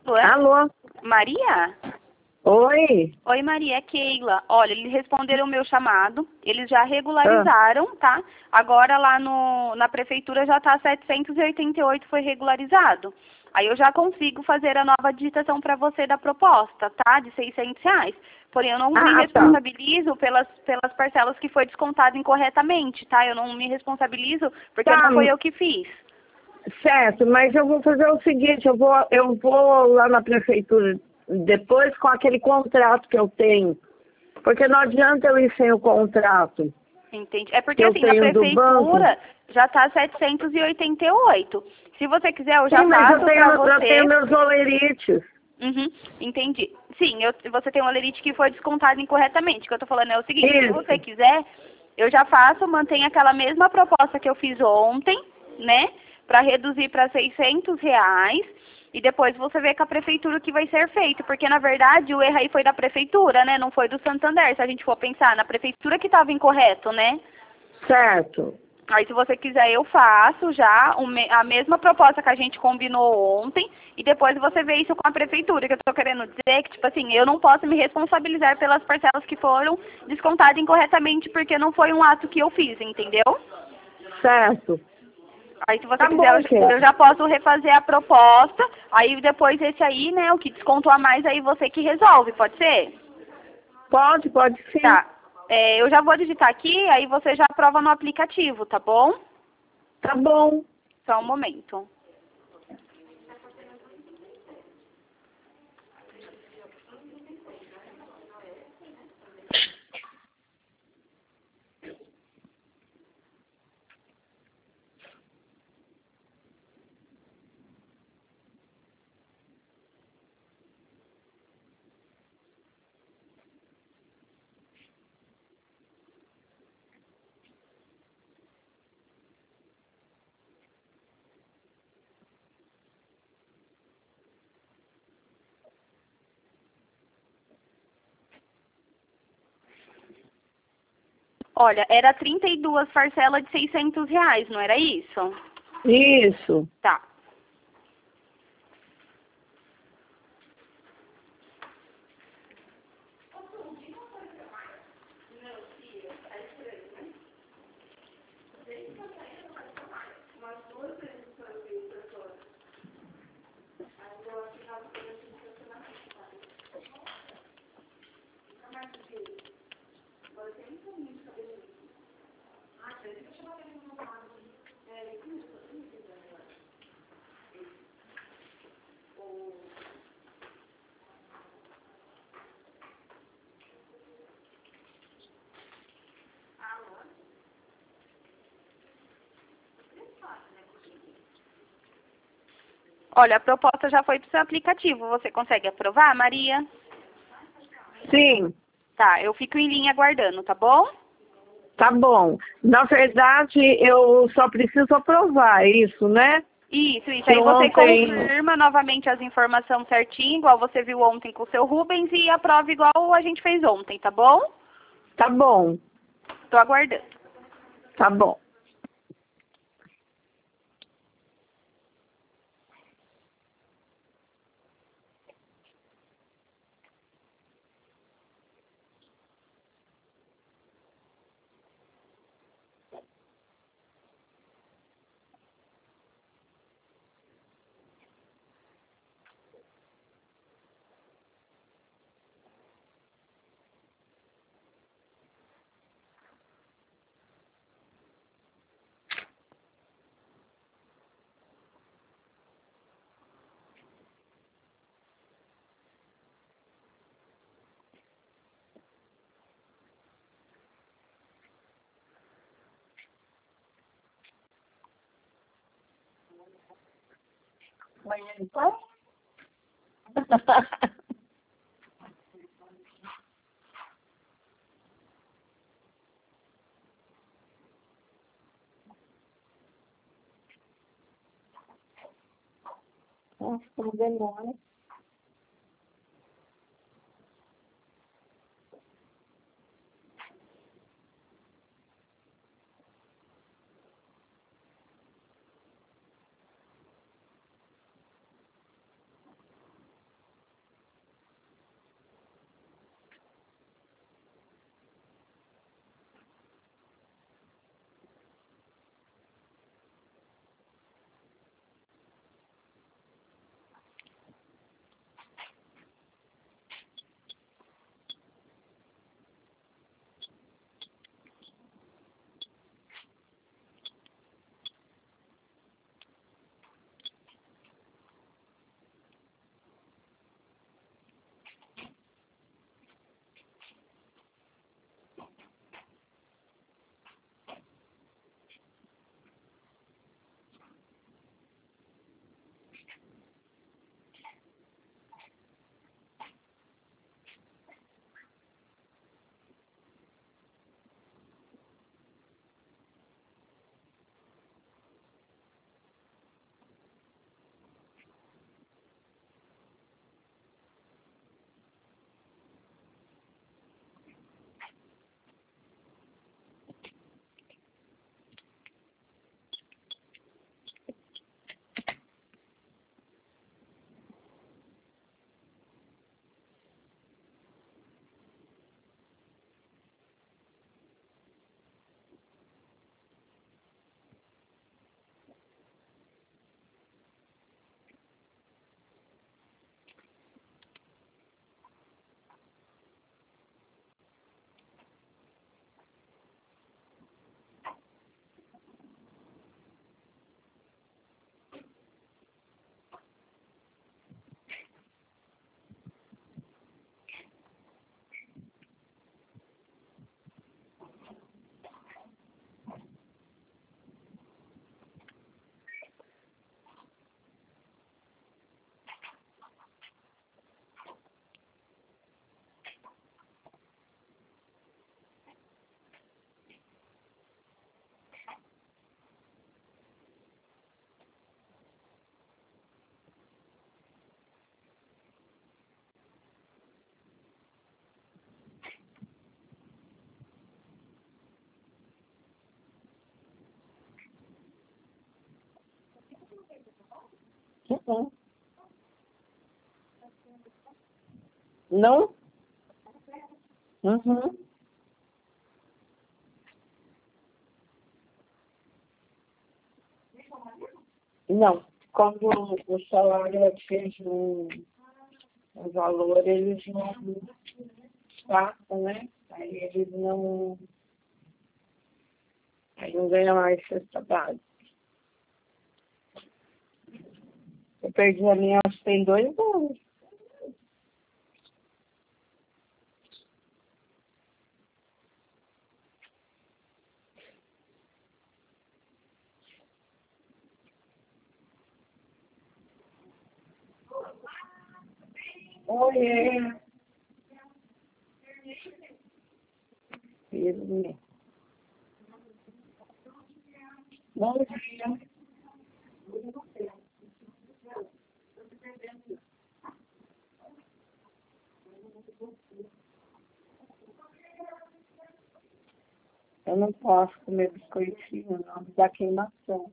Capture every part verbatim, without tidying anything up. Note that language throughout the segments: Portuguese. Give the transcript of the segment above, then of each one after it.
Alô? Alô? Maria? Oi? Oi, Maria, é Keila. Olha, eles responderam o meu chamado, eles já Ah, regularizaram, tá? Agora lá no, na prefeitura já tá setecentos e oitenta e oito, foi regularizado. Aí eu já consigo fazer a nova digitação para você da proposta, tá? De seiscentos reais. Porém, eu não me ah, tá. responsabilizo pelas, pelas parcelas que foi descontado incorretamente, tá? Eu não me responsabilizo porque Tá, não foi eu que fiz. certo, mas eu vou fazer o seguinte, eu vou, eu vou lá na prefeitura depois com aquele contrato que eu tenho. Porque não adianta eu ir sem o contrato Entendi. É que porque eu assim, na tenho do banco. prefeitura já tá setecentos e oitenta e oito. Se você quiser, eu já Sim, mas eu faço tenho, para eu tenho você. meus olerites. Uhum, entendi. Sim, eu, você tem um lerite que foi descontado incorretamente. O que eu tô falando é o seguinte, se você Isso. quiser, eu já faço, mantenho aquela mesma proposta que eu fiz ontem, né? Para reduzir para seiscentos reais. E depois você vê com a prefeitura o que vai ser feito. Porque, na verdade, o erro aí foi da prefeitura, né? Não foi do Santander. Se a gente for pensar, na prefeitura que estava incorreto, né? Certo. Aí, se você quiser, eu faço já o me- a mesma proposta que a gente combinou ontem e depois você vê isso com a prefeitura. Que eu tô querendo dizer é que, tipo assim, eu não posso me responsabilizar pelas parcelas que foram descontadas incorretamente porque não foi um ato que eu fiz, entendeu? Certo. Aí, se você Tá quiser, eu bom, já eu Keila. já posso refazer a proposta. Aí, depois esse aí, né, o que descontou a mais, aí você que resolve, pode ser? Pode, pode sim. Tá. É, eu já vou digitar aqui, aí você já aprova no aplicativo, tá bom? Tá bom. Só um momento. Olha, era trinta e duas parcelas de seiscentos reais, não era isso? Isso. Tá. Olha, a proposta já foi para o seu aplicativo. Você consegue aprovar, Maria? Sim. Tá, eu fico em linha aguardando, tá bom? Tá bom. Na verdade, eu só preciso aprovar isso, né? Isso, isso. Que Aí você ontem... confirma novamente as informações certinho, igual você viu ontem com o seu Rubens, e aprova igual a gente fez ontem, tá bom? Tá bom. Tô aguardando. Tá bom. Amanhã então? Nossa, como demora. Uhum. Não? Uhum. Não. Quando o salário atinge um, um valor, eles não passam, né? Aí eles não, aí não ganham mais cesta básica. Eu perdi a minha, acho que tem dois anos. Oiê. Firme. Bom dia. Eu não posso comer biscoitinho, não, dá queimação.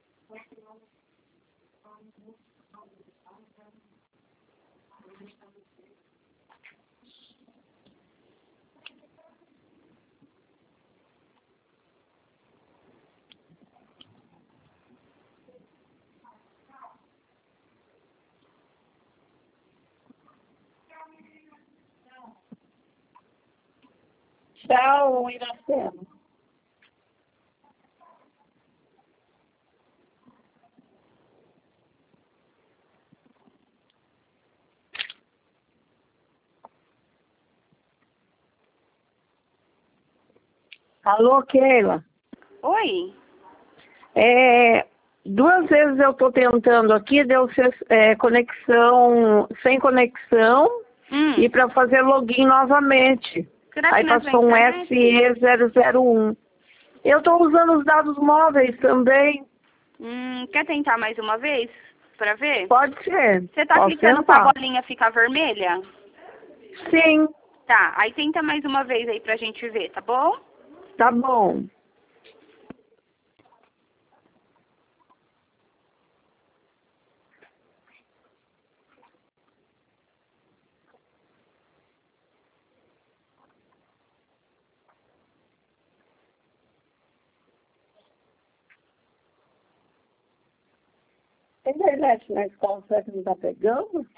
Tchau, Iracema. Alô, Keila. Oi? É, duas vezes eu estou tentando aqui, deu é, conexão, sem conexão, Hum. e para fazer login novamente. Será que Aí não é sua passou um internet? S E zero zero um. Eu estou usando os dados móveis também. Hum, quer tentar mais uma vez? Pra ver? Pode ser. Você tá Posso clicando pra tentar. bolinha ficar vermelha? Sim, Tá, aí tenta mais uma vez aí pra gente ver, tá bom? tá bom. A internet na escola, será que não tá pegando?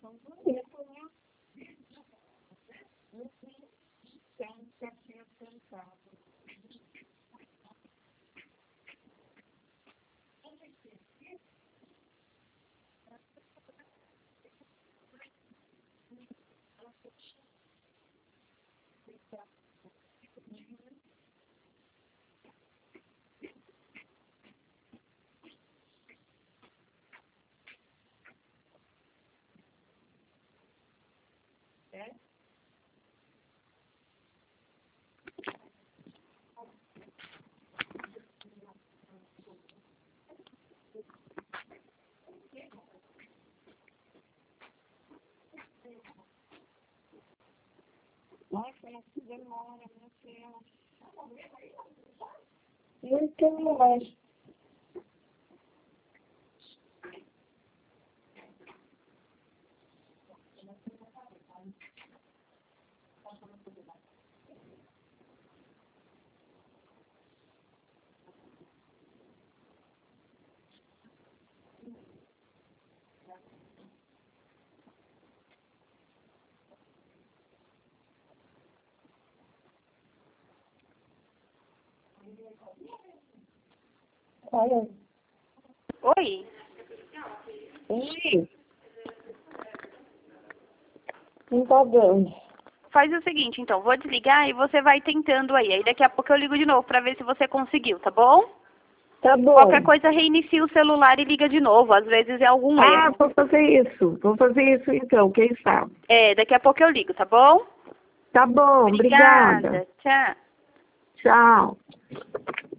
Nossa, mas que demora, meu Deus. Muito mais. Olha. Oi? Oi. Não tá dando. Faz o seguinte, então, vou desligar e você vai tentando aí. Aí daqui a pouco eu ligo de novo pra ver se você conseguiu, tá bom? Tá bom. Qualquer coisa, reinicia o celular e liga de novo. Às vezes é algum Ah, erro. vou fazer isso. Vou fazer isso então, quem sabe? É, daqui a pouco eu ligo, tá bom? Tá bom, obrigada. Obrigada. Tchau. Tchau.